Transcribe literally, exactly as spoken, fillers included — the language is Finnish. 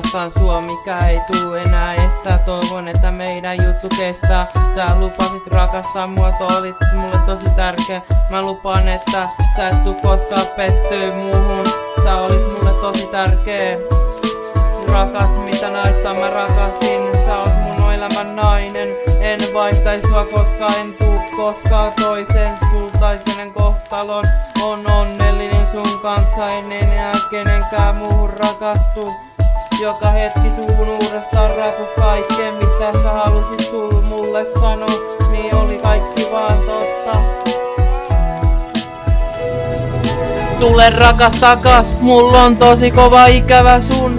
rakastan sua, mikä ei tuu enää estää. Toivon, että meidän juttu kestää. Sä lupasit rakastaa mua, olit mulle tosi tärkeä. Mä lupaan, että sä et tuu koskaan pettyy muuhun. Sä olit mulle tosi tärkeä. Rakas, mitä naista mä rakastin. Sä oot mun elämän nainen. En vaihtais sua koskaan, en tuu koskaan toisen. Kultaisen kohtalon on onnellinen sun kanssa. En enää kenenkään muuhun rakastu. Joka hetki suhun uudestaan rakus. Kaikkeen mitä sä halusit sul mulle sanoa, niin oli kaikki vaan totta. Tule rakas takas, mulla on tosi kova ikävä sun